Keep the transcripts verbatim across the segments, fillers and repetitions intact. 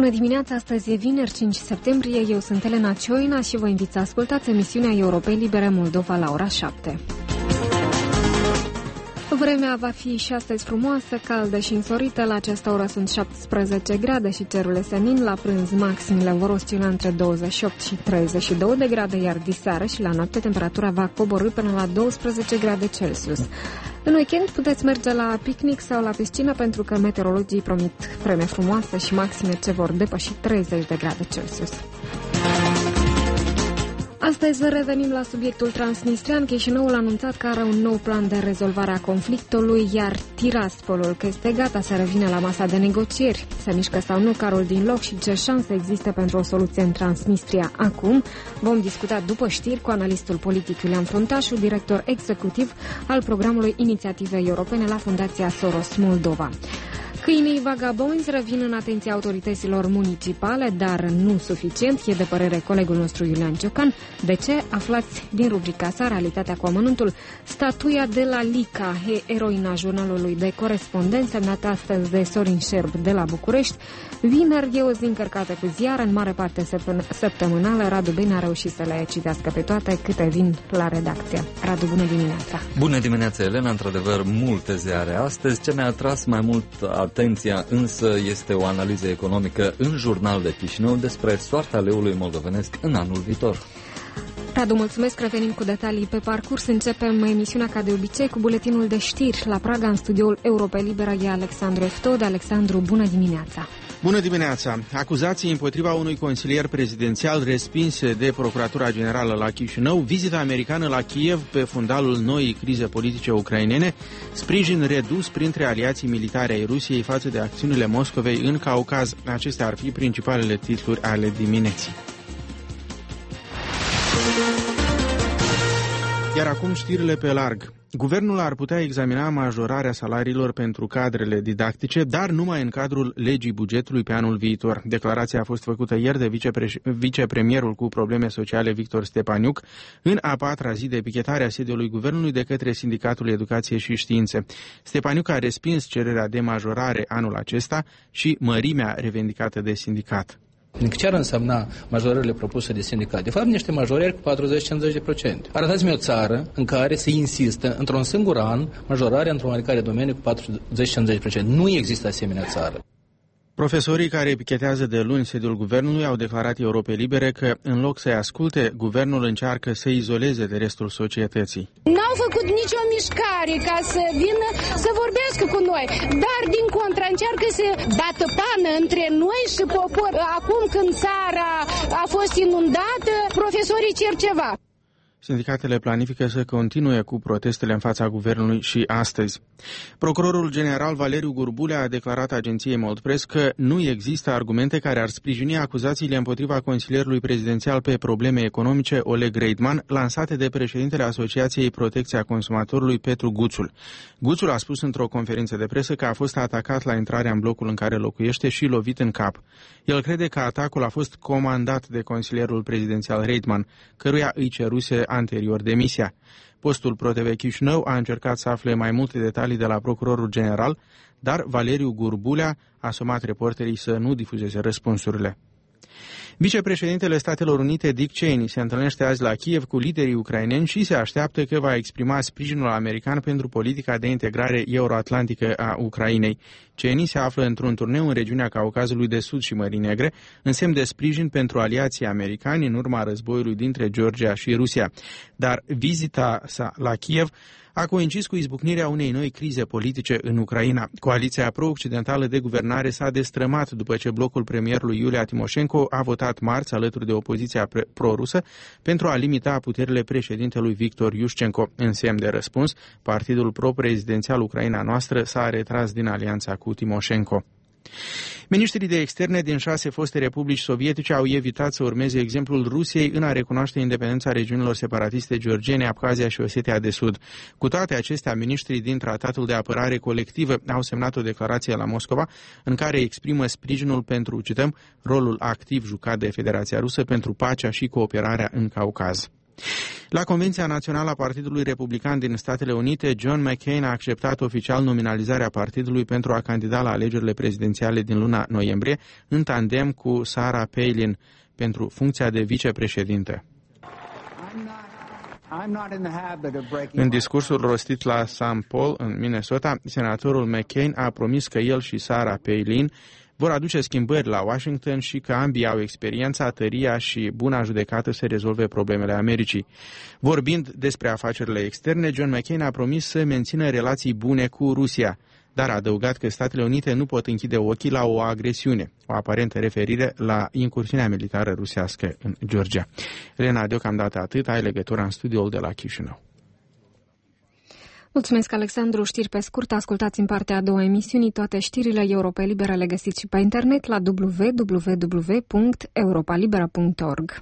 Bună dimineața, astăzi e vineri cinci septembrie, eu sunt Elena Cioina și vă invit să ascultați emisiunea Europei Libere Moldova la ora șapte. Vremea va fi și astăzi frumoasă, caldă și însorită. La această oră sunt șaptesprezece grade și cerul e senin. La prânz maximile vor oscila între douăzeci și opt și treizeci și doi de grade, iar diseară și la noapte temperatura va coborî până la douăsprezece grade Celsius. În weekend puteți merge la picnic sau la piscină pentru că meteorologii promit vreme frumoasă și maxime ce vor depăși treizeci de grade Celsius. Astăzi revenim la subiectul transnistrian. Chișinăul a anunțat că are un nou plan de rezolvare a conflictului, iar Tiraspolul că este gata să revină la masa de negocieri. Se mișcă sau nu carul din loc și ce șanse există pentru o soluție în Transnistria acum? Vom discuta după știri cu analistul politic Iulian Fruntașu, director executiv al programului Inițiativei Europene la Fundația Soros Moldova. Câinii vagabonzi revin în atenția autorităților municipale, dar nu suficient, e de părere colegul nostru Iulian Ciocan. De ce? Aflați din rubrica sa Realitatea cu amănuntul. Statuia de la Lica, eroina jurnalului de corespondență, semnată astăzi de Sorin Șerb de la București. Vineri e o zi încărcată cu ziare, în mare parte săptămânală. Radu Bine a reușit să le citească pe toate câte vin la redacție. Radu, bună dimineața! Bună dimineața, Elena! Într-adevăr, multe ziare astăzi. Ce ne-a atras mai mult atenția însă este o analiză economică în Jurnal de Chișinău despre soarta leului moldovenesc în anul viitor. Radu, mulțumesc, revenim cu detalii pe parcurs. Începem emisiunea ca de obicei cu buletinul de știri. La Praga, în studioul Europei Liberă, e Alexandru Eftod. Alexandru, bună dimineața! Bună dimineața! Acuzații împotriva unui consilier prezidențial respinse de Procuratura Generală la Chișinău, vizita americană la Kiev pe fundalul noii crize politice ucrainene, sprijin redus printre aliații militari ai Rusiei față de acțiunile Moscovei în Caucaz. Acestea ar fi principalele titluri ale dimineții. Iar acum știrile pe larg. Guvernul ar putea examina majorarea salariilor pentru cadrele didactice, dar numai în cadrul legii bugetului pe anul viitor. Declarația a fost făcută ieri de vicepre- vicepremierul cu probleme sociale Victor Stepaniuc în a patra zi de pichetare a sediului guvernului de către Sindicatul Educație și Științe. Stepaniuc a respins cererea de majorare anul acesta și mărimea revendicată de sindicat. Ce ar însemna majorările propuse de sindicat? De fapt, niște majorări cu patruzeci-cincizeci de la sută. Arătați-mi o țară în care se insistă într-un singur an majorarea într-un oarecare domeniu cu patruzeci-cincizeci de la sută. Nu există asemenea țară. Profesorii care pichetează de luni sediul guvernului au declarat Europei Libere că, în loc să-i asculte, guvernul încearcă să izoleze de restul societății. N-au făcut nicio mișcare ca să vină să vorbească cu noi, dar, din contră, încearcă să bată pană între noi și popor. Acum, când țara a fost inundată, profesorii cer ceva. Sindicatele planifică să continue cu protestele în fața guvernului și astăzi. Procurorul general Valeriu Gurbulea a declarat agenției Moldpress că nu există argumente care ar sprijini acuzațiile împotriva consilierului prezidențial pe probleme economice Oleg Reitman, lansate de președintele Asociației Protecția Consumatorului Petru Guțul. Guțul a spus într-o conferință de presă că a fost atacat la intrarea în blocul în care locuiește și lovit în cap. El crede că atacul a fost comandat de consilierul prezidențial Reitman, căruia îi ceruse anterior demisia. Postul ProTV Chișinău a încercat să afle mai multe detalii de la procurorul general, dar Valeriu Gurbulea a somat reporterii să nu difuzeze răspunsurile. Vicepreședintele Statelor Unite Dick Cheney se întâlnește azi la Kiev cu liderii ucraineni și se așteaptă că va exprima sprijinul american pentru politica de integrare euroatlantică a Ucrainei. Cheney se află într-un turneu în regiunea Caucazului de Sud și Mării Negre, în semn de sprijin pentru aliații americani în urma războiului dintre Georgia și Rusia. Dar vizita sa la Kiev a coincis cu izbucnirea unei noi crize politice în Ucraina. Coaliția pro-occidentală de guvernare s-a destrămat după ce blocul premierului Iulia Timoșenko a votat marți alături de opoziția pro-rusă pentru a limita puterile președintelui Victor Iușcenko. În semn de răspuns, partidul pro-prezidențial Ucraina Noastră s-a retras din alianța cu Timoșenko. Ministrii de externe din șase foste republici sovietice au evitat să urmeze exemplul Rusiei în a recunoaște independența regiunilor separatiste georgiene, Abkhazia și Osetia de Sud. Cu toate acestea, ministrii din Tratatul de Apărare Colectivă au semnat o declarație la Moscova în care exprimă sprijinul pentru, cităm, rolul activ jucat de Federația Rusă pentru pacea și cooperarea în Caucaz. La Convenția Națională a Partidului Republican din Statele Unite, John McCain a acceptat oficial nominalizarea partidului pentru a candida la alegerile prezidențiale din luna noiembrie, în tandem cu Sarah Palin, pentru funcția de vicepreședinte. În discursul rostit la Saint Paul, în Minnesota, senatorul McCain a promis că el și Sarah Palin vor aduce schimbări la Washington și că ambii au experiența, tăria și buna judecată să rezolve problemele Americii. Vorbind despre afacerile externe, John McCain a promis să mențină relații bune cu Rusia, dar a adăugat că Statele Unite nu pot închide ochii la o agresiune, o aparentă referire la incursiunea militară rusească în Georgia. Elena, deocamdată atât, ai legătura în studioul de la Chișinău. Mulțumesc, Alexandru. Știri pe scurt. Ascultați în partea a doua emisiunii toate știrile Europa Liberă le găsiți și pe internet la w w w punct europa libera punct org.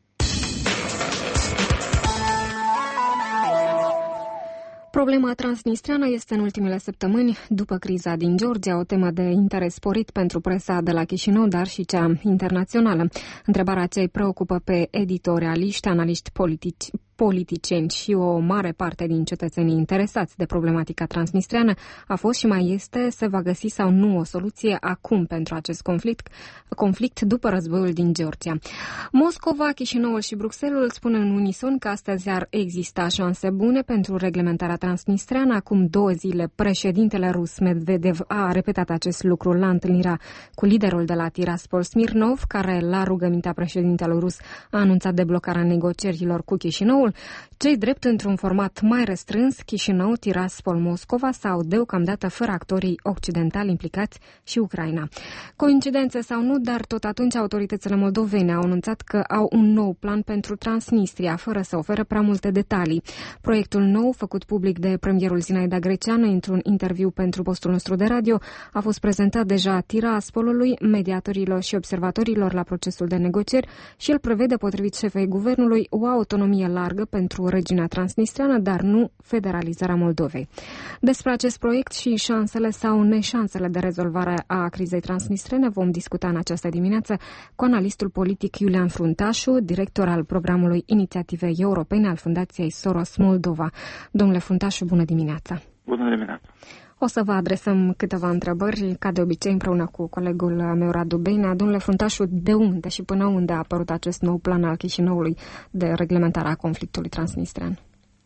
Problema transnistreană este în ultimele săptămâni, după criza din Georgia, o temă de interes sporit pentru presa de la Chișinău, dar și cea internațională. Întrebarea ce îi preocupă pe editorialiști, analiști politici, politicieni și o mare parte din cetățenii interesați de problematica transnistreană a fost și mai este: se va găsi sau nu o soluție acum pentru acest conflict, conflict după războiul din Georgia. Moscova, Chișinăul și Bruxelles spun în unison că astăzi ar exista șanse bune pentru reglementarea transnistreană. Acum două zile, președintele rus Medvedev a repetat acest lucru la întâlnirea cu liderul de la Tiraspol, Smirnov, care, la rugămintea președintelui rus, a anunțat deblocarea negocierilor cu Chișinăul. Cei drept, într-un format mai restrâns, Chișinău, Tiraspol, Moscova sau deocamdată fără actorii occidentali implicați și Ucraina. Coincidențe sau nu, dar tot atunci autoritățile moldovene au anunțat că au un nou plan pentru Transnistria, fără să ofere prea multe detalii. Proiectul nou, făcut public de premierul Zinaida Greceanu într-un interviu pentru postul nostru de radio, a fost prezentat deja Tiraspolului, mediatorilor și observatorilor la procesul de negocieri și el prevede, potrivit șefei guvernului, o autonomie largă pentru regiunea transnistreană, dar nu federalizarea Moldovei. Despre acest proiect și șansele sau neșansele de rezolvare a crizei transnistrene vom discuta în această dimineață cu analistul politic Iulian Fruntașu, director al programului Inițiativei Europene al Fundației Soros Moldova. Domnule Fruntașu, bună dimineața! Bună dimineața! O să vă adresăm câteva întrebări, ca de obicei, împreună cu colegul meu, Radu Beinea. Domnule Fruntașu, de unde și până unde a apărut acest nou plan al Chișinăului de reglementare a conflictului transnistrean?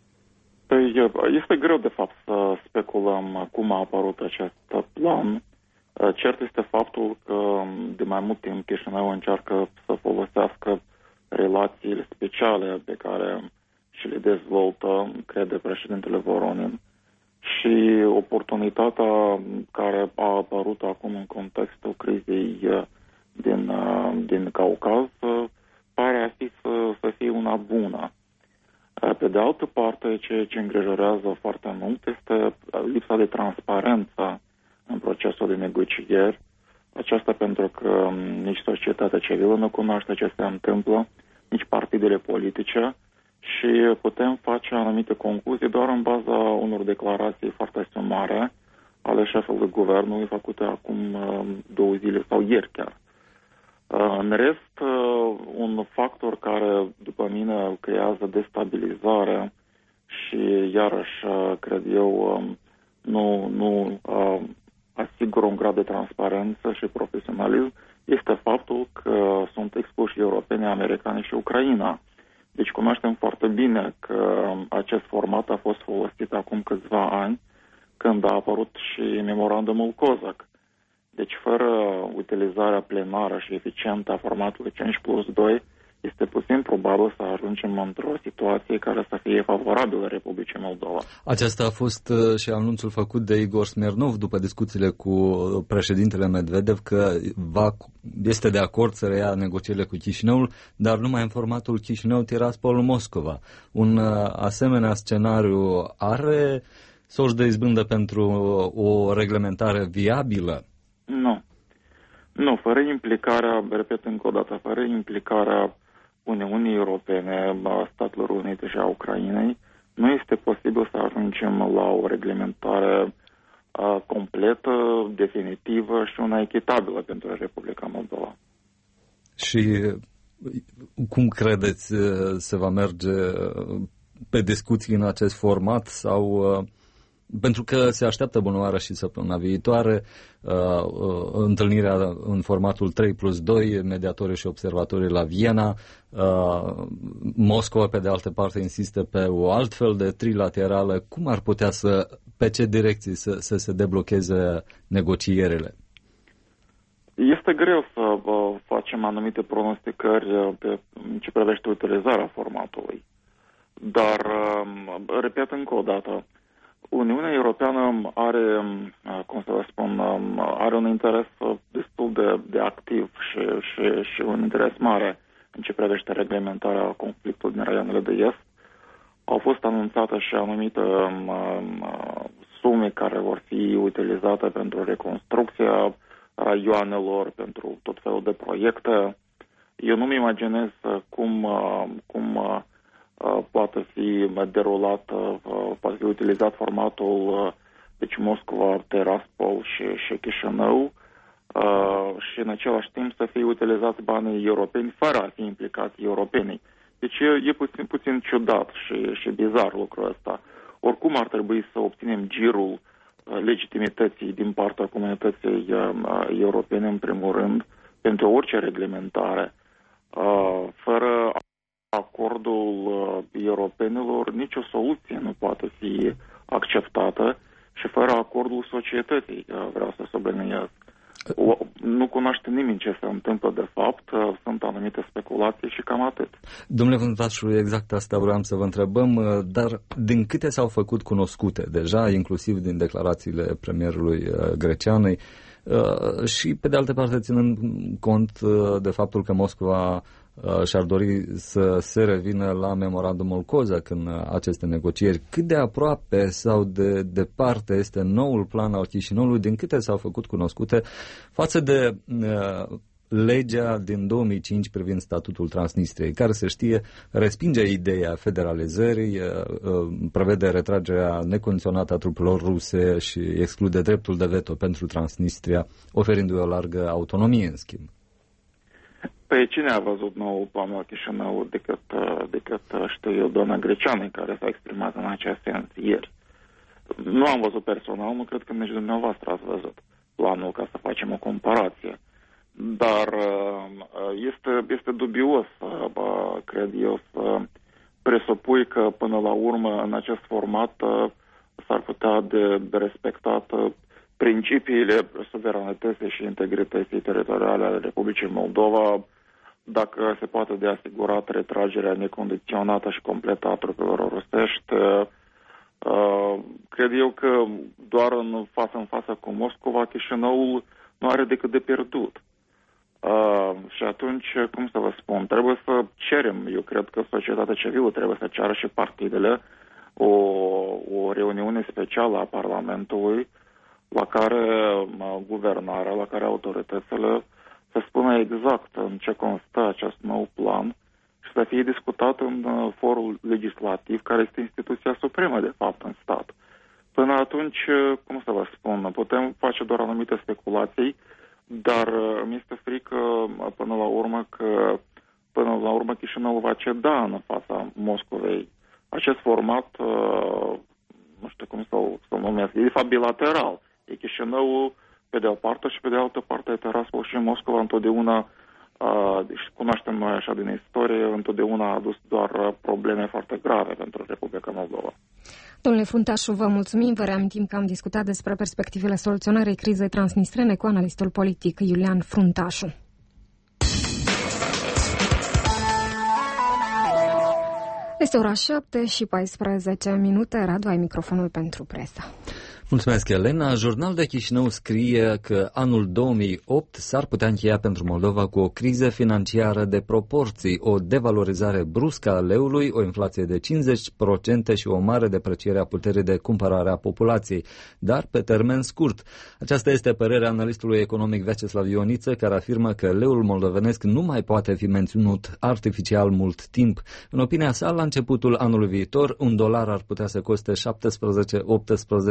Păi, este greu, de fapt, să speculăm cum a apărut acest plan. Cert este faptul că de mai mult timp Chișinău încearcă să folosească relațiile speciale pe care și le dezvoltă, crede președintele Voronin, și oportunitatea care a apărut acum în contextul crizei din, din Caucaz pare a fi să, să fie una bună. Pe de altă parte, ceea ce îngrijorează foarte mult este lipsa de transparență în procesul de negocieri. Aceasta pentru că nici societatea civilă nu cunoaște ce se întâmplă, nici partidele politice, și putem face anumite concluzii doar în baza unor declarații foarte sumare ale șefului guvernului făcute acum două zile sau ieri chiar. În rest, un factor care, după mine, creează destabilizare și, iarăși, cred eu, nu, nu asigură un grad de transparență și profesionalism, este faptul că sunt expuși europeni, americani și Ucraina. Deci cunoaștem foarte bine că acest format a fost folosit acum câțiva ani, când a apărut și memorandumul COSAC. Deci fără utilizarea plenară și eficientă a formatului cinci plus doi, este puțin probabil să ajungem într-o situație care să fie favorabilă Republicii Moldova. Acesta a fost și anunțul făcut de Igor Smirnov după discuțiile cu președintele Medvedev că va, este de acord să reia negocierile cu Chișinăul, dar numai în formatul Chișinău-Tiraspol-Moscova. Un asemenea scenariu are soși de izbândă pentru o reglementare viabilă? Nu. Nu, fără implicarea, repet încă o dată, fără implicarea Uniunii Europene, a Statelor Unite și a Ucrainei, nu este posibil să ajungem la o reglementare a, completă, definitivă și una echitabilă pentru Republica Moldova. Și Cum credeți se va merge pe discuții în acest format sau... Pentru că se așteaptă bunoară și săptămâna viitoare uh, uh, întâlnirea în formatul trei plus doi, mediatorii și observatorii la Viena. Uh, Moscova, pe de altă parte, insistă pe o altfel de trilaterală. Cum ar putea să, pe ce direcții să, să se deblocheze negocierile? Este greu să uh, facem anumite pronosticări pe ce privește utilizarea formatului. Dar, uh, repet încă o dată, Uniunea Europeană are, cum să vă spun, are un interes destul de, de activ și, și, și un interes mare în ce privește reglementarea conflictului din raioanele de est. Au fost anunțate și anumite um, sume care vor fi utilizate pentru reconstrucția raioanelor, pentru tot felul de proiecte. Eu nu-mi imaginez cum, cum poate fi derulat, poate fi utilizat formatul, deci Moscova, Tiraspol și, și Chișinău, și în același timp să fie utilizați banii europeni fără a fi implicați europenii. Deci e, e puțin, puțin ciudat și, și bizar lucrul ăsta. Oricum ar trebui să obținem girul legitimității din partea comunității europene, în primul rând, pentru orice reglementare. Fără acordul europenilor, nicio soluție nu poate fi acceptată și fără acordul societății, vreau să subliniez. O, nu cunoaște nimeni ce se întâmplă de fapt, sunt anumite speculații și cam atât. Domnule Fruntașu, exact asta vreau să vă întrebăm, dar din câte s-au făcut cunoscute deja, inclusiv din declarațiile premierului greceanei, și pe de altă parte ținând cont de faptul că Moscova și-ar dori să se revină la memorandumul Cozac în aceste negocieri. Cât de aproape sau de departe este noul plan al Chișinăului, din câte s-au făcut cunoscute, față de uh, legea din două mii cinci privind statutul Transnistriei, care, se știe, respinge ideea federalizării, uh, uh, prevede retragerea necondiționată a trupelor ruse și exclude dreptul de veto pentru Transnistria, oferindu-i o largă autonomie în schimb. Păi cine a văzut noul plan la Chișinău decât, decât știu eu, doamna Greceană, care s-a exprimat în acest sens ieri. Nu am văzut personal, nu cred că nici dumneavoastră ați văzut planul ca să facem o comparație. Dar este, este dubios, cred eu, să presupui că până la urmă în acest format s-ar putea de, de respectat principiile suveranității și integrității teritoriale ale Republicii Moldova, dacă se poate de asigurat retragerea necondiționată și completă a trupelor rusești. Cred eu că doar în față în față cu Moscova, Chișinăul nu are decât de pierdut. Și atunci, cum să vă spun, trebuie să cerem, eu cred că societatea civilă trebuie să ceară și partidele o, o reuniune specială a Parlamentului la care guvernarea, la care autoritățile să spună exact în ce constă acest nou plan și să fie discutat în forul legislativ, care este instituția supremă, de fapt, în stat. Până atunci, cum să vă spun, putem face doar anumite speculații, dar mi este frică până la urmă că până la urmă Chișinăul va ceda în fața Moscovei. Acest format, nu știu cum să-l, să-l numesc, e de fapt bilateral. E Chișinăul pe de o parte și pe de altă parte Tiraspol și Moscova întotdeauna, uh, deci cunoaștem noi așa din istorie, întotdeauna a adus doar probleme foarte grave pentru Republica Moldova. Domnule Fruntașu, vă mulțumim, vă reamintim că am discutat despre perspectivele soluționării crizei transnistrene cu analistul politic Iulian Fruntașu. Este ora șapte și paisprezece minute, Radu, ai microfonul pentru presă. Mulțumesc, Elena. Jurnal de Chișinău scrie că anul două mii opt s-ar putea încheia pentru Moldova cu o criză financiară de proporții, o devalorizare bruscă a leului, o inflație de cincizeci la sută și o mare depreciere a puterii de cumpărare a populației, dar pe termen scurt. Aceasta este părerea analistului economic Vyacheslav Ioniță, care afirmă că leul moldovenesc nu mai poate fi menținut artificial mult timp. În opinia sa, la începutul anului viitor, un dolar ar putea să coste șaptesprezece optsprezece lei.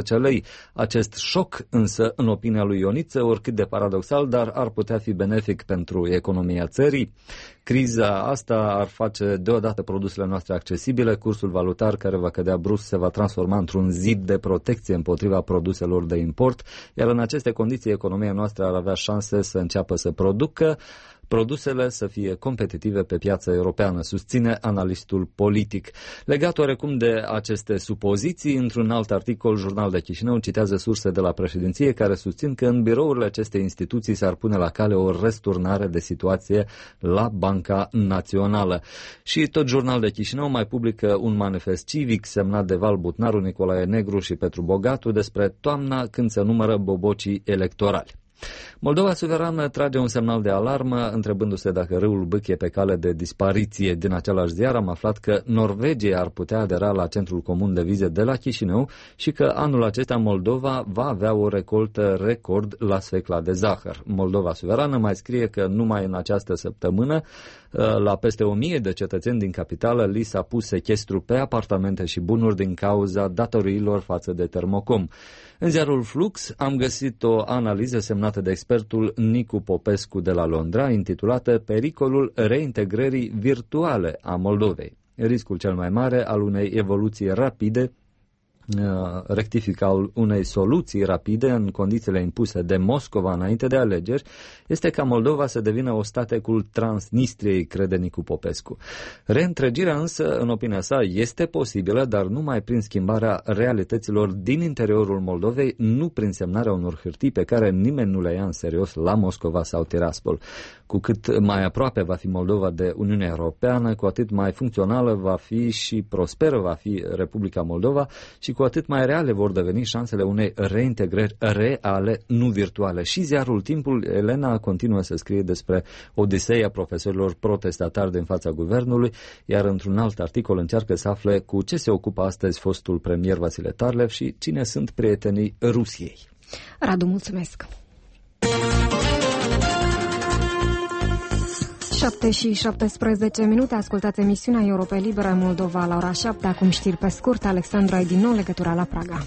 Acest șoc însă, în opinia lui Ioniță, oricât de paradoxal, dar ar putea fi benefic pentru economia țării. Criza asta ar face deodată produsele noastre accesibile, cursul valutar care va cădea brusc se va transforma într-un zid de protecție împotriva produselor de import, iar în aceste condiții economia noastră ar avea șanse să înceapă să producă produsele să fie competitive pe piața europeană, susține analistul politic. Legat oarecum de aceste supoziții, într-un alt articol, Jurnal de Chișinău citează surse de la președinție care susțin că în birourile acestei instituții s-ar pune la cale o răsturnare de situație la Banca Națională. Și tot Jurnal de Chișinău mai publică un manifest civic semnat de Val Butnaru, Nicolae Negru și Petru Bogatu despre toamna când se numără bobocii electorali. Moldova suverană trage un semnal de alarmă, întrebându-se dacă râul Bâc e pe cale de dispariție. Din același ziar am aflat că Norvegia ar putea adera la Centrul Comun de Vize de la Chișinău și că anul acesta Moldova va avea o recoltă record la sfecla de zahăr. Moldova suverană mai scrie că numai în această săptămână la peste o mie de cetățeni din capitală li s-a pus sechestru pe apartamente și bunuri din cauza datoriilor față de Termocom. În ziarul Flux am găsit o analiză semnată de expertul Nicu Popescu de la Londra, intitulată Pericolul reintegrării virtuale a Moldovei. Riscul cel mai mare al unei evoluții rapide, rectific al unei soluții rapide în condițiile impuse de Moscova înainte de alegeri, este ca Moldova să devină ostatecul Transnistriei, crede Nicu Popescu. Reîntregirea însă, în opinia sa, este posibilă, dar numai prin schimbarea realităților din interiorul Moldovei, nu prin semnarea unor hârtii pe care nimeni nu le ia în serios la Moscova sau Tiraspol. Cu cât mai aproape va fi Moldova de Uniunea Europeană, cu atât mai funcțională va fi și prosperă va fi Republica Moldova și cu atât mai reale vor deveni șansele unei reintegrări reale, nu virtuale. Și ziarul Timpul, Elena, continuă să scrie despre odiseia profesorilor protestatari din fața guvernului, iar într-un alt articol încearcă să afle cu ce se ocupă astăzi fostul premier Vasile Tarlev și cine sunt prietenii Rusiei. Radu, mulțumesc! șapte și șaptesprezece minute, ascultați emisiunea Europa Liberă Moldova la ora șapte, acum știri pe scurt. Alexandru, ai din nou legătura la Praga.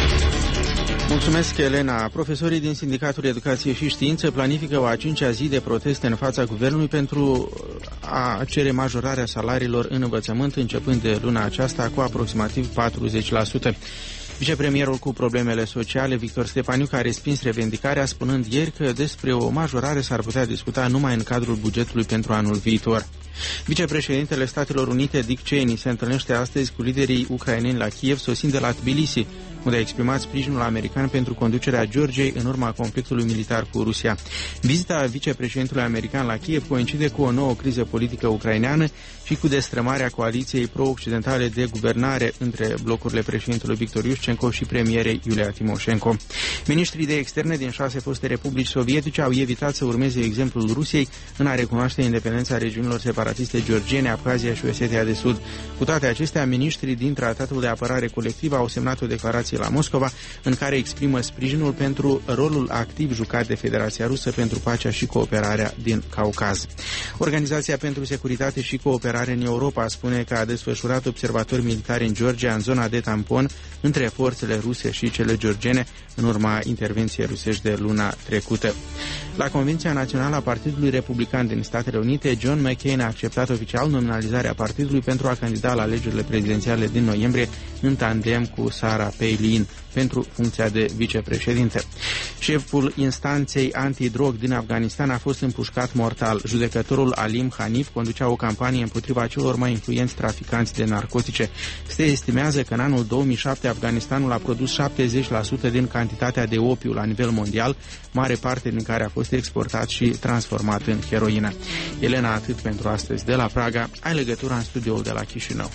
Mulțumesc, Elena. Profesorii din Sindicatul Educație și Știință planifică o a cincea zi de proteste în fața guvernului pentru a cere majorarea salariilor în învățământ, începând de luna aceasta cu aproximativ patruzeci la sută. Vicepremierul cu problemele sociale, Victor Stepaniuc, a respins revendicarea, spunând ieri că despre o majorare s-ar putea discuta numai în cadrul bugetului pentru anul viitor. Vicepreședintele Statelor Unite, Dick Cheney, se întâlnește astăzi cu liderii ucraineni la Kiev, sosind de la Tbilisi, unde a exprimat sprijinul american pentru conducerea Georgiei în urma conflictului militar cu Rusia. Vizita vicepreședintelui american la Kiev coincide cu o nouă criză politică ucraineană și cu destrămarea coaliției pro-occidentale de guvernare între blocurile președintelui Victor Iușcenko și premierei Iulia Timoșenko. Ministrii de externe din șase foste republici sovietice au evitat să urmeze exemplul Rusiei în a recunoaște independența regiunilor separatiste georgiene, Abkhazia și Osetia de Sud. Cu toate acestea, ministrii din Tratatul de Apărare Colectivă au semnat o declarație la Moscova în care exprimă sprijinul pentru rolul activ jucat de Federația Rusă pentru pacea și cooperarea din Caucaz. Organizația pentru Securitate și Cooperare în Europa spune că a desfășurat observatori militari în Georgia, în zona de tampon între forțele ruse și cele georgiene în urma intervenției rusești de luna trecută. La Convenția Națională a Partidului Republican din Statele Unite, John McCain a acceptat oficial nominalizarea partidului pentru a candida la alegerile prezidențiale din noiembrie în tandem cu Sarah Palin pentru funcția de vicepreședinte. Șeful instanței antidrog din Afganistan a fost împușcat mortal. Judecătorul Alim Hanif conducea o campanie împotriva celor mai influenți traficanți de narcotice. Se estimează că în anul două mii șapte Afganistanul a produs șaptezeci la sută din cantitatea de opiu la nivel mondial, mare parte din care a fost exportat și transformat în heroină. Elena, atât pentru astăzi de la Praga. Ai legătura în studioul de la Chișinău.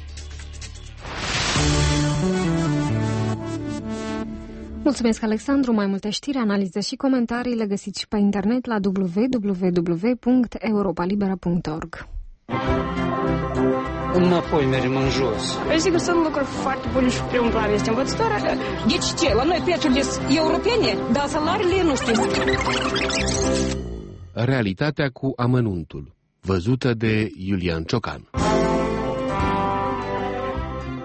Mulțumesc, Alexandru. Mai multe știri, analize și comentarii le găsiți și pe internet la w w w punct europa libera punct org. Înapoi mergem în jos. Sigur, sunt lucruri foarte bune și primul plan este învățătoarea. Deci ce? La noi prețurile sunt europene, dar salariile nu știți. Realitatea cu amănuntul, văzută de Iulian Ciocan.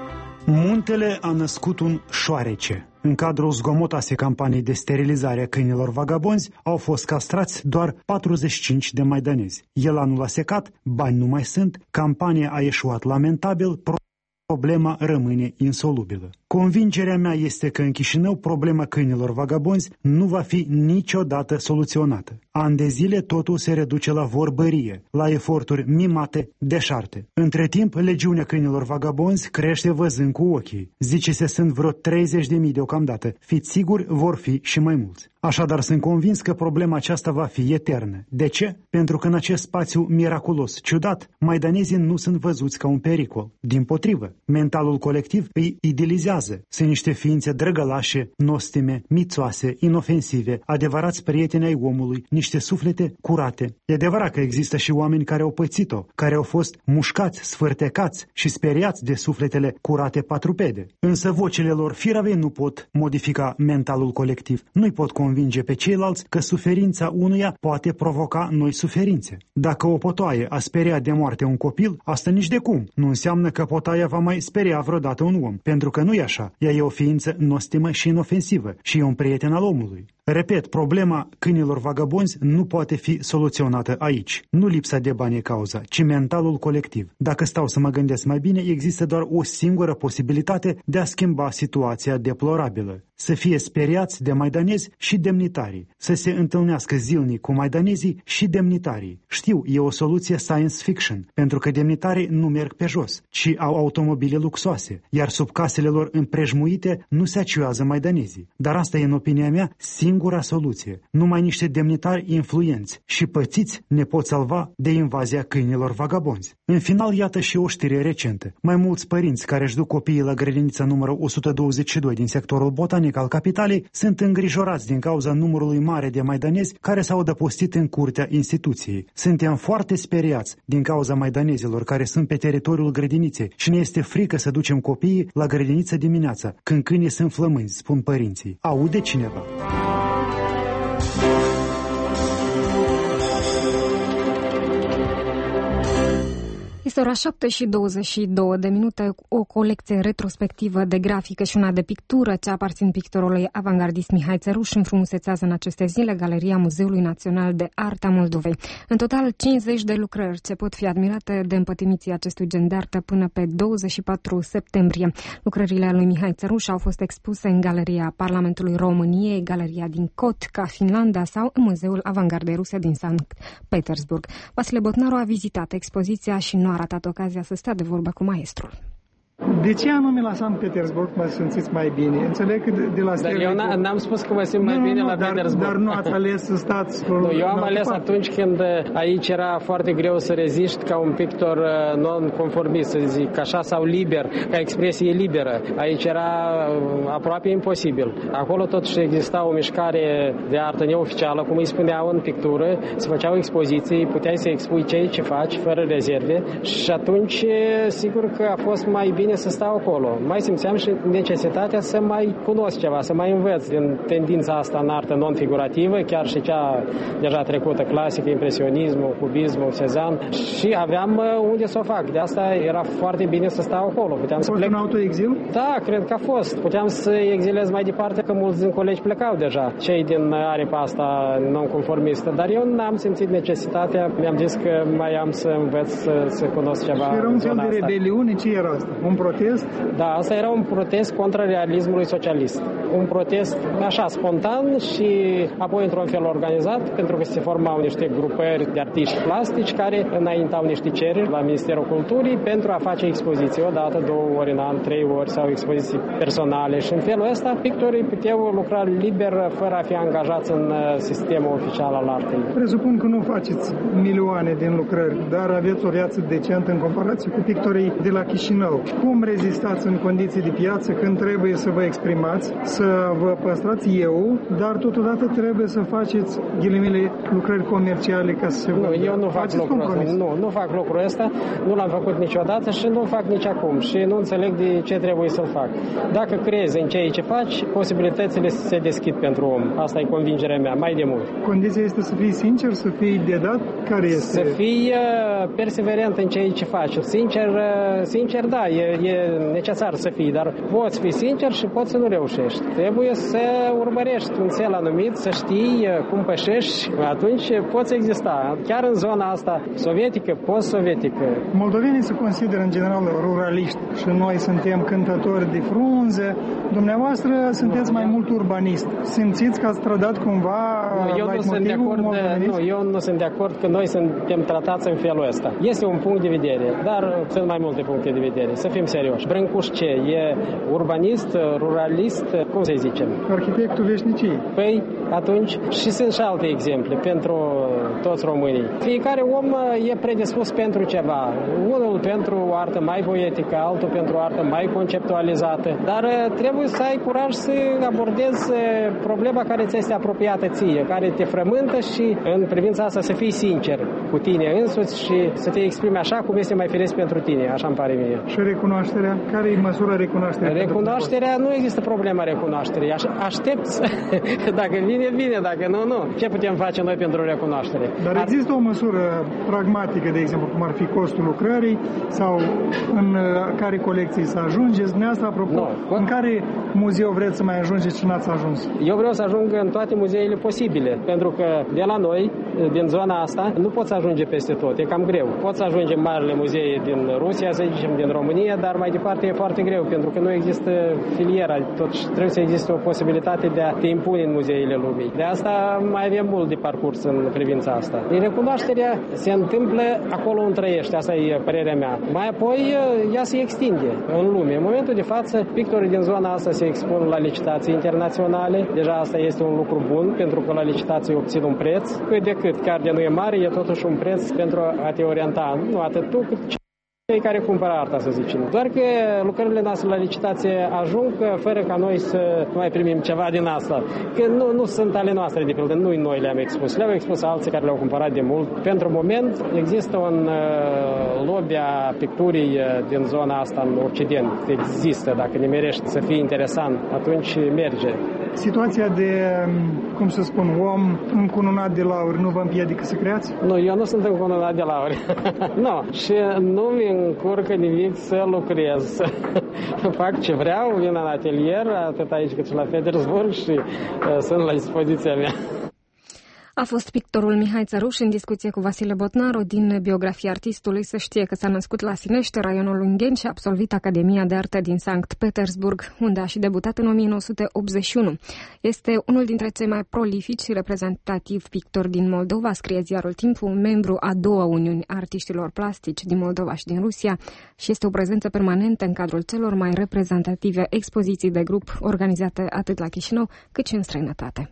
Muntele a născut un șoarece. În cadrul zgomotoase campaniei de sterilizare a câinilor vagabonzi, au fost castrați doar patruzeci și cinci de maidanezi. El anul a secat, bani nu mai sunt, campania a eșuat lamentabil, problema rămâne insolubilă. Convingerea mea este că în Chișinău problema câinilor vagabonzi nu va fi niciodată soluționată. Ani de zile totul se reduce la vorbărie, la eforturi mimate, deșarte. Între timp, legiunea câinilor vagabonzi crește văzând cu ochii. Zice-se sunt vreo treizeci de mii deocamdată. Fiți siguri, vor fi și mai mulți. Așadar, sunt convins că problema aceasta va fi eternă. De ce? Pentru că în acest spațiu miraculos, ciudat, maidanezii nu sunt văzuți ca un pericol. Dimpotrivă, mentalul colectiv îi idealizează. Sunt niște ființe drăgălașe, nostime, mițoase, inofensive, adevărați prieteni ai omului, niște suflete curate. E adevărat că există și oameni care au pățit-o, care au fost mușcați, sfârtecați și speriați de sufletele curate patrupede. Însă vocile lor firave nu pot modifica mentalul colectiv, nu-i pot convinge pe ceilalți că suferința unuia poate provoca noi suferințe. Dacă o potoaie a speriat de moarte un copil, asta nici de cum nu înseamnă că potaia va mai speria vreodată un om, pentru că nu e așa. Ea e o ființă nostimă și inofensivă și e un prieten al omului. Repet, problema câinilor vagabonzi nu poate fi soluționată aici. Nu lipsa de bani e cauza, ci mentalul colectiv. Dacă stau să mă gândesc mai bine, există doar o singură posibilitate de a schimba situația deplorabilă. Să fie speriați de maidanezi și demnitarii. Să se întâlnească zilnic cu maidanezii și demnitarii. Știu, e o soluție science fiction, pentru că demnitarii nu merg pe jos, ci au automobile luxoase, iar sub casele lor împrejmuite nu se aciuează maidanezii. Dar asta e, în opinia mea, singura soluție. Numai niște demnitari influenți și pățiți ne pot salva de invazia câinilor vagabonzi. În final, iată și o știre recentă. Mai mulți părinți care își duc copiii la grădinița numărul o sută douăzeci și doi din sectorul botanic al capitalei sunt îngrijorați din cauza numărului mare de maidanezi care s-au adăpostit în curtea instituției. Suntem foarte speriați din cauza maidanezilor care sunt pe teritoriul grădiniței și ne este frică să ducem copiii la grădiniță dimineața, când câinii sunt flămânzi, spun părinții. Aude cineva? Este ora șapte și douăzeci și două de minute, o colecție retrospectivă de grafică și una de pictură ce aparțin pictorului avangardist Mihai Țăruș înfrumusețează în aceste zile Galeria Muzeului Național de Artă a Moldovei. În total, cincizeci de lucrări ce pot fi admirate de împătimiții acestui gen de artă până pe douăzeci și patru septembrie. Lucrările lui Mihai Țăruș au fost expuse în Galeria Parlamentului României, Galeria din Kotka, Finlanda sau în Muzeul Avangardei Ruse din Sankt Petersburg. Vasile Botnaru a vizitat expoziția și nu a ratat ocazia să stea de vorbă cu maestrul. De ce anume la Sankt Petersburg mă simțiți mai bine? Înțeleg că de la Dar eu n-am spus că mă simt mai nu, bine nu, la dar, Petersburg. Dar nu ați ales să stați... Nu, eu am ales atunci când aici era foarte greu să reziști ca un pictor non-conformist, să zic așa, sau liber, ca expresie liberă. Aici era aproape imposibil. Acolo totuși exista o mișcare de artă neoficială, cum îi spuneau în pictură, se făceau expoziții, puteai să expui ceea ce faci, fără rezerve, și atunci sigur că a fost mai bine să stau acolo. Mai simțeam și necesitatea să mai cunosc ceva, să mai învăț din tendința asta în artă non-figurativă, chiar și cea deja trecută, clasică, impresionismul, cubismul, Cezanne, și aveam unde să o fac. De asta era foarte bine să stau acolo. Puteam a să fost plec... un autoexil? Da, cred că a fost. Puteam să exilez mai departe, că mulți din colegi plecau deja, cei din aripa asta non-conformistă, dar eu n-am simțit necesitatea. Mi-am zis că mai am să învăț să, să cunosc ceva. Și era un fel de rebeliune? Ce era asta? Un protest? Da, asta era un protest contra realismului socialist. Un protest așa spontan și apoi într-un fel organizat, pentru că se formau niște grupări de artiști plastici care înaintau niște cereri la Ministerul Culturii pentru a face expoziții o dată, două ori în an, trei ori sau expoziții personale, și în felul ăsta pictorii puteau lucra liber fără a fi angajați în sistemul oficial al artei. Presupun că nu faceți milioane din lucrări, dar aveți o viață decentă în comparație cu pictorii de la Chișinău. Cum rezistați în condiții de piață când trebuie să vă exprimați, să să vă păstrați eu, dar totodată trebuie să faceți ghilimele lucrări comerciale ca să se Nu, vadă. eu nu fac lucrul ăsta. Nu, nu fac lucrul ăsta, nu l-am făcut niciodată și nu fac nici acum și nu înțeleg de ce trebuie să-l fac. Dacă crezi în ceea ce faci, posibilitățile se deschid pentru om. Asta e convingerea mea, mai de mult. Condiția este să fii sincer, să fii dedat? Care este? Să fii uh, perseverent în ceea ce faci. Sincer, uh, sincer da, e, e necesar să fii, dar poți fi sincer și poți să nu reușești. Trebuie să urmărești un cel anumit, să știi uh, cum pășești, atunci poți exista. Chiar în zona asta sovietică, post-sovietică. Moldovenii se consideră în general ruraliști și noi suntem cântători de frunze. Dumneavoastră sunteți mai mult urbanist. Simțiți că ați trădat cumva nu, eu nu sunt de acord, nu, eu nu sunt de acord că noi suntem tratați în felul ăsta. Este un punct de vedere, dar sunt mai multe puncte de vedere. Să fim serioși. Brâncuș ce? E urbanist, ruralist, cum să-i zicem? Arhitectul veșniciei. Păi, atunci, și sunt și alte exemple pentru toți românii. Fiecare om e predispus pentru ceva. Unul pentru o artă mai poetică, altul pentru o artă mai conceptualizată, dar trebuie să ai curaj să abordezi problema care ți este apropiată ție, care te frământă și în privința asta să fii sincer cu tine însuți și să te exprimi așa cum este mai firesc pentru tine, așa îmi pare mie. Și recunoașterea? Care e măsura recunoașterii? Recunoașterea, nu există problema recunoașterii. Aștept, dacă vine, vine, dacă nu, nu. Ce putem face noi pentru recunoaștere? Dar există o măsură pragmatică, de exemplu, cum ar fi costul lucrării sau în care colecții să ajungeți? Dumneavoastră, apropo, no. în care muzeu vreți să mai ajungeți și n-ați ajuns? Eu vreau să ajung în toate muzeele posibile, pentru că de la noi, din zona asta, nu poți ajunge peste tot, e cam greu. Poți să ajungi în marile muzee din Rusia, să zicem, din România, dar mai departe e foarte greu, pentru că nu există filiera, totuși trebuie să existe o posibilitate de a te impune în muzeile lumii. De asta mai avem mult de parcurs în privința asta. Recunoașterea se întâmplă acolo unde trăiește, asta e părerea mea. Mai apoi ea se extinde în lume. În momentul de față, pictorii din zona asta se expun la licitații internaționale. Deja asta este un lucru bun, pentru că la licitații obțin un preț. Cât de cât, chiar de nu e mare, e totuși un preț pentru a te orienta. Nu atât tu, cât cei care cumpără arta, să zicem. Doar că lucrările noastre la licitație ajung fără ca noi să mai primim ceva din asta. Că nu, nu sunt ale noastre, de pildă, nu noi le-am expus. Le-au expus alții care le-au cumpărat de mult. Pentru moment există un uh, lobby a picturii uh, din zona asta în Occident. Există, dacă ne merești să fie interesant, atunci merge. Situația de, cum să spun, om încununat de lauri nu vă împiedică să creați? Nu, eu nu sunt încununat de lauri. Nu, și nu mi încurcă nimic să lucrez. Fac ce vreau, vin în atelier, atât aici cât și la Petersburg și uh, sunt la dispoziția mea. A fost pictorul Mihai Țăruș în discuție cu Vasile Botnaru. Din biografia artistului se știe că s-a născut la Sinește, raionul Ungheni, și a absolvit Academia de Artă din Sankt Petersburg, unde a și debutat în o mie nouă sute optzeci și unu. Este unul dintre cei mai prolifici și reprezentativi pictori din Moldova, scrie ziarul Timpul, membru a două uniuni artiștilor plastici din Moldova și din Rusia, și este o prezență permanentă în cadrul celor mai reprezentative expoziții de grup organizate atât la Chișinău cât și în străinătate.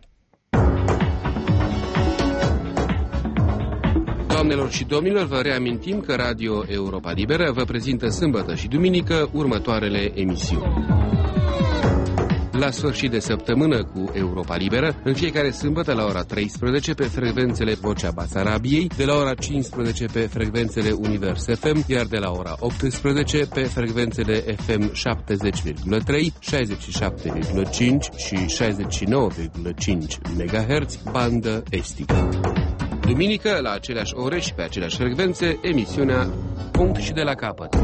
Doamnelor și domnilor, vă reamintim că Radio Europa Liberă vă prezintă sâmbătă și duminică următoarele emisiuni. La sfârșit de săptămână cu Europa Liberă, în fiecare sâmbătă la ora treisprezece pe frecvențele Vocea Basarabiei, de la ora cincisprezece pe frecvențele Univers F M, iar de la ora optsprezece pe frecvențele F M șaptezeci virgulă trei, șaizeci și șapte virgulă cinci și șaizeci și nouă virgulă cinci megahertz, bandă estică. Duminică, la aceleași ore și pe aceleași frecvențe, emisiunea Punct și de la capăt.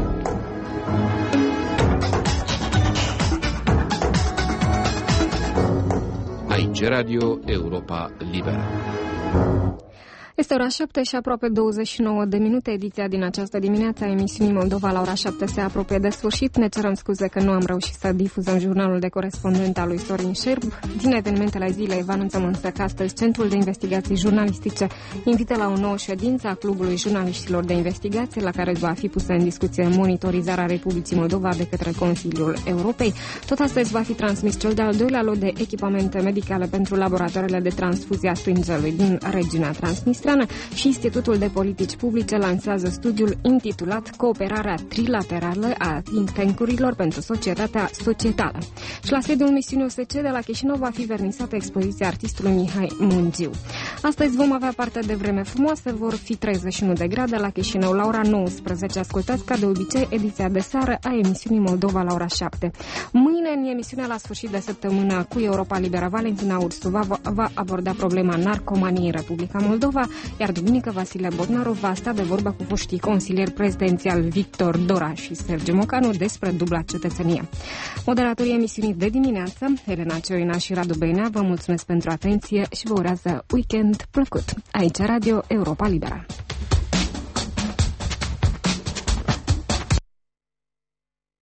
Aici Radio Europa Liberă. Este ora șapte și aproape douăzeci și nouă de minute. Ediția din această dimineață a emisiunii Moldova la ora șapte se apropie de sfârșit. Ne cerem scuze că nu am reușit să difuzăm jurnalul de corespondent al lui Sorin Șerb. Din evenimentele zilei vă anunțăm însă că astăzi Centrul de Investigații Jurnalistice invită la o nouă ședință a Clubului Jurnaliștilor de Investigație, la care va fi pusă în discuție monitorizarea Republicii Moldova de către Consiliul Europei. Tot astăzi va fi transmis cel de-al doilea lot de echipamente medicale pentru laboratoarele de transfuzie a sângelui din regiunea Transnistria. Transnistreană și Institutul de Politici Publice lansează studiul intitulat Cooperarea trilaterală a think tank-urilor pentru societatea societală. Și la sediul misiunii O S C de la Chișinău va fi vernisată expoziția artistului Mihai Mungiu. Astăzi vom avea parte de vreme frumoasă, vor fi treizeci și unu de grade la Chișinău la ora nouăsprezece. Ascultați ca de obicei ediția de seară a emisiunii Moldova la ora șapte. Mâine, în emisiunea la sfârșit de săptămână cu Europa Liberă, Valentina Ursu va, va aborda problema narcomaniei în Republica Moldova, iar duminică Vasile Botnaru va sta de vorbă cu foștii consilieri prezidențial Victor Dora și Sergiu Mocanu despre dubla cetățenie. Moderatorii emisiunii de dimineață, Elena Cioina și Radu Beinea, vă mulțumesc pentru atenție și vă urează weekend plăcut. Aici Radio Europa Liberă.